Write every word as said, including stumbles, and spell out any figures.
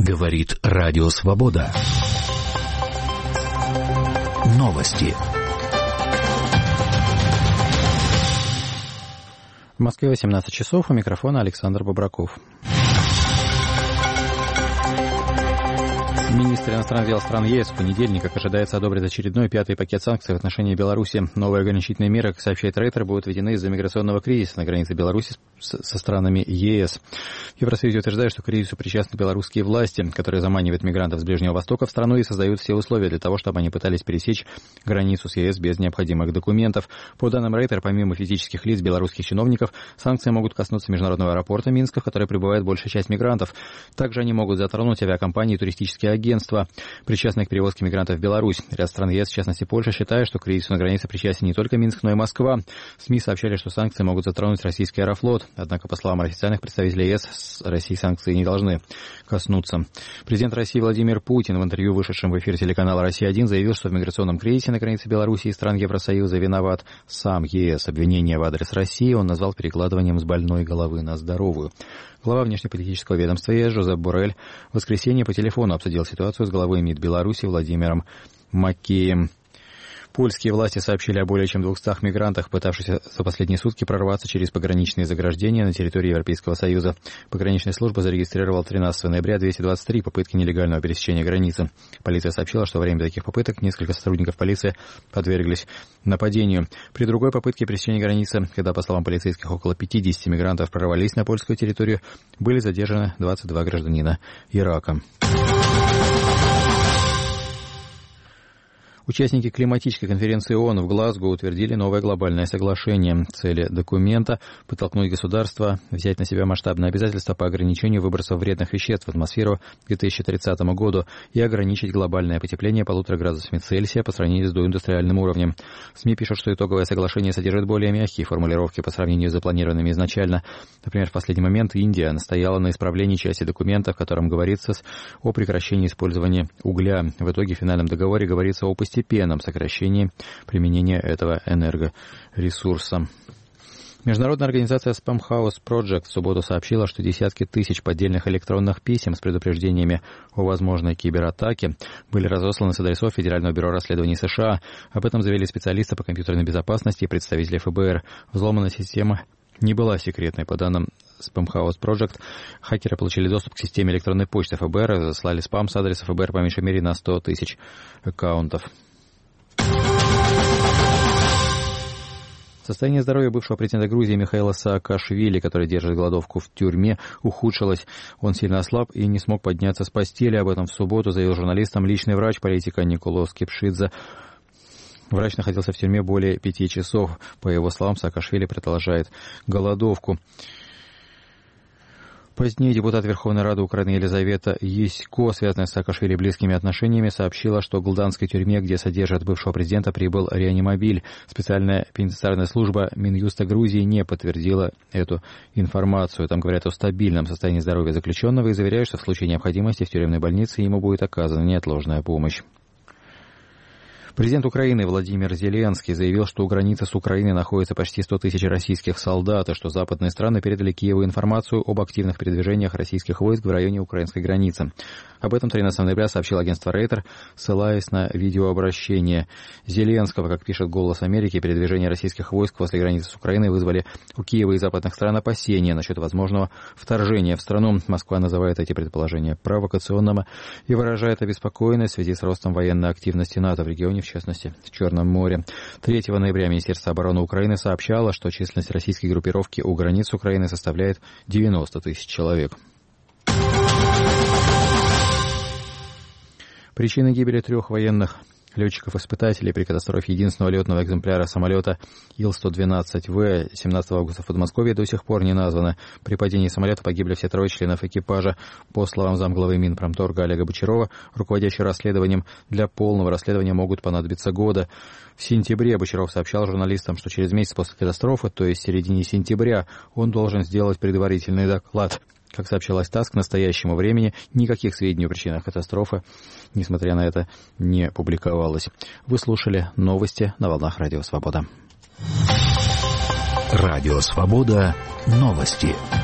Говорит Радио Свобода. Новости. В Москве восемнадцать часов, у микрофона Александр Бобраков. Министр иностранных дел стран ЕС в понедельник, как ожидается, одобрит очередной пятый пакет санкций в отношении Беларуси. Новые ограничительные меры, как сообщает Рейтер, будут введены из-за миграционного кризиса на границе Беларуси со странами ЕС. В Евросоюзе утверждают, что к кризису причастны белорусские власти, которые заманивают мигрантов с Ближнего Востока в страну и создают все условия для того, чтобы они пытались пересечь границу с ЕС без необходимых документов. По данным Рейтер, помимо физических лиц белорусских чиновников, санкции могут коснуться международного аэропорта Минска, в который прибывает большая часть мигрантов. Также они могут затронуть авиакомпании и туристические агентства. Агентства, причастные к перевозке мигрантов в Беларусь. Ряд стран ЕС, в частности Польша, считает, что к кризису на границе причастен не только Минск, но и Москва. СМИ сообщали, что санкции могут затронуть российский Аэрофлот. Однако, по словам официальных представителей ЕС, с России санкции не должны коснуться. Президент России Владимир Путин в интервью, вышедшем в эфир телеканала «Россия один», заявил, что в миграционном кризисе на границе Беларуси и стран Евросоюза виноват сам ЕС. Обвинение в адрес России он назвал перекладыванием с больной головы на здоровую. Глава внешнеполитического ведомства ЕС Жозеп Боррель в воскресенье по телефону обсудил ситуацию с главой МИД Беларуси Владимиром Макеем. Польские власти сообщили о более чем двухстах мигрантах, пытавшихся за последние сутки прорваться через пограничные заграждения на территории Европейского Союза. Пограничная служба зарегистрировала тринадцатого ноября двести двадцать три попытки нелегального пересечения границы. Полиция сообщила, что во время таких попыток несколько сотрудников полиции подверглись нападению. При другой попытке пересечения границы, когда, по словам полицейских, около пятидесяти мигрантов прорвались на польскую территорию, были задержаны двадцать два гражданина Ирака. Участники климатической конференции ООН в Глазго утвердили новое глобальное соглашение. Цели документа – подтолкнуть государства взять на себя масштабные обязательства по ограничению выбросов вредных веществ в атмосферу к две тысячи тридцатому году и ограничить глобальное потепление полутора градусами Цельсия по сравнению с доиндустриальным уровнем. СМИ пишут, что итоговое соглашение содержит более мягкие формулировки по сравнению с запланированными изначально. Например, в последний момент Индия настояла на исправлении части документа, в котором говорится о прекращении использования угля. В итоге в финальном договоре говорится о постепенном сокращении применения этого энергоресурса. Международная организация Spam House Project в субботу сообщила, что десятки тысяч поддельных электронных писем с предупреждениями о возможной кибератаке были разосланы с адресов Федерального бюро расследований США. Об этом заявили специалисты по компьютерной безопасности и представители эф бэ эр. Взломанная система не была секретной. По данным Spam House Project, хакеры получили доступ к системе электронной почты эф бэ эр и заслали спам с адреса эф бэ эр по меньшей мере на сто тысяч аккаунтов. Состояние здоровья бывшего президента Грузии Михаила Саакашвили, который держит голодовку в тюрьме, ухудшилось. Он сильно ослаб и не смог подняться с постели. Об этом в субботу заявил журналистам личный врач политика Николос Кипшидзе. Врач находился в тюрьме более пяти часов. По его словам, Саакашвили продолжает голодовку. Позднее депутат Верховной Рады Украины Елизавета Ясько, связанная с Саакашвили близкими отношениями, сообщила, что в Голданской тюрьме, где содержат бывшего президента, прибыл реанимобиль. Специальная пенитенциарная служба Минюста Грузии не подтвердила эту информацию. Там говорят о стабильном состоянии здоровья заключенного и заверяют, что в случае необходимости в тюремной больнице ему будет оказана неотложная помощь. Президент Украины Владимир Зеленский заявил, что у границы с Украиной находится почти сто тысяч российских солдат, и что западные страны передали Киеву информацию об активных передвижениях российских войск в районе украинской границы. Об этом тринадцатого ноября сообщил агентство Рейтер, ссылаясь на видеообращение Зеленского. Как пишет «Голос Америки», передвижения российских войск возле границы с Украиной вызвали у Киева и западных стран опасения насчет возможного вторжения в страну. Москва называет эти предположения провокационными и выражает обеспокоенность в связи с ростом военной активности НАТО в регионе, в частности, в Черном море. третьего ноября Министерство обороны Украины сообщало, что численность российской группировки у границ Украины составляет девяносто тысяч человек. Причины гибели трех военных летчиков-испытателей при катастрофе единственного летного экземпляра самолета Ил сто двенадцать вэ семнадцатого августа в Подмосковье до сих пор не названы. При падении самолета погибли все трое членов экипажа. По словам замглавы Минпромторга Олега Бочарова, руководящий расследованием, для полного расследования могут понадобиться годы. В сентябре Бочаров сообщал журналистам, что через месяц после катастрофы, то есть в середине сентября, он должен сделать предварительный доклад. Как сообщалось ТАСС, к настоящему времени никаких сведений о причинах катастрофы, несмотря на это, не публиковалось. Вы слушали новости на волнах Радио Свобода. Радио Свобода. Новости.